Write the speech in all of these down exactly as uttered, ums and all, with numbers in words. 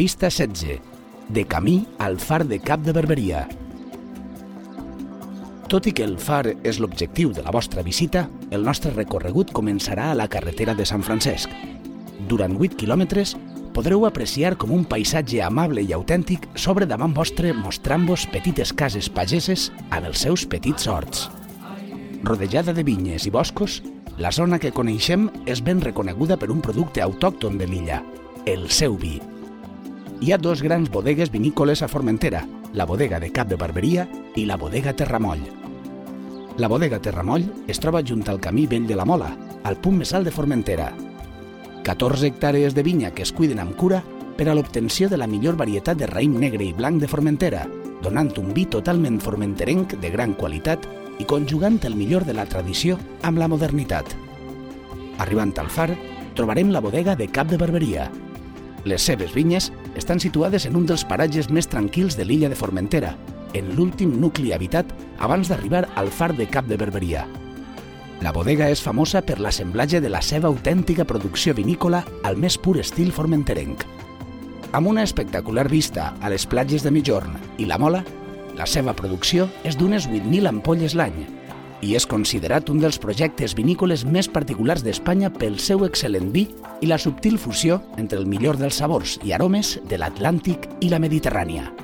Pista setze. De camí al far de Cap de Barberia. Tot i que el far és l'objectiu de la vostra visita, el nostre recorregut començarà a la carretera de Sant Francesc. Durant vuit quilòmetres podreu apreciar com un paisatge amable i autèntic s'obre davant vostre mostrant-vos petites cases pageses amb els seus petits horts. Rodejada de vinyes i boscos, la zona que coneixem és ben reconeguda per un producte autòcton de l'illa, el seu vi. Hi ha dos grans bodegues vinícoles a Formentera, la bodega de Cap de Barberia i la bodega Terramoll. La bodega Terramoll es troba junt al camí vell de la Mola, al punt més alt de Formentera. catorze hectàrees de vinya que es cuiden amb cura per a l'obtenció de la millor varietat de raïm negre i blanc de Formentera, donant un vi totalment formenterenc de gran qualitat i conjugant el millor de la tradició amb la modernitat. Arribant al far, trobarem la bodega de Cap de Barberia. Les seves vinyes estan situades en un dels paratges més tranquils de l'illa de Formentera, en l'últim nucli habitat abans d'arribar al far de Cap de Barberia. La bodega és famosa per l'assemblatge de la seva autèntica producció vinícola al més pur estil formenterenc. Amb una espectacular vista a les platges de Migjorn i la Mola, la seva producció és d'unes vuit mil ampolles l'any i és considerat un dels projectes vinícoles més particulars d'Espanya pel seu excel·lent vi i la subtil fusió entre el millor dels sabors i aromes de l'Atlàntic i la Mediterrània.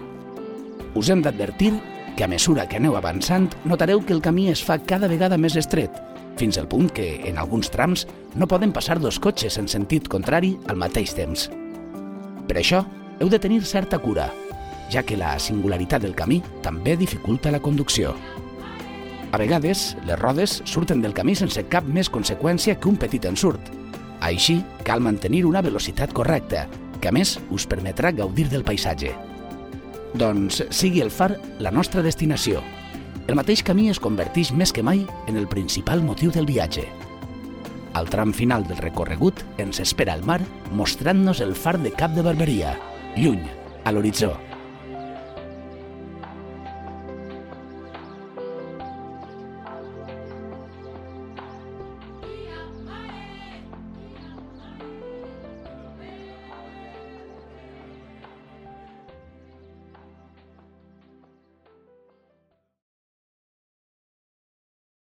Us hem d'advertir que a mesura que aneu avançant notareu que el camí es fa cada vegada més estret, fins al punt que, en alguns trams, no poden passar dos cotxes en sentit contrari al mateix temps. Per això, heu de tenir certa cura, ja que la singularitat del camí també dificulta la conducció. A vegades, les rodes surten del camí sense cap més conseqüència que un petit ensurt. Així, cal mantenir una velocitat correcta, que a més us permetrà gaudir del paisatge. Doncs sigui el far la nostra destinació. El mateix camí es converteix més que mai en el principal motiu del viatge. Al tram final del recorregut ens espera el mar mostrant-nos el far de Cap de Barberia, lluny, a l'horitzó.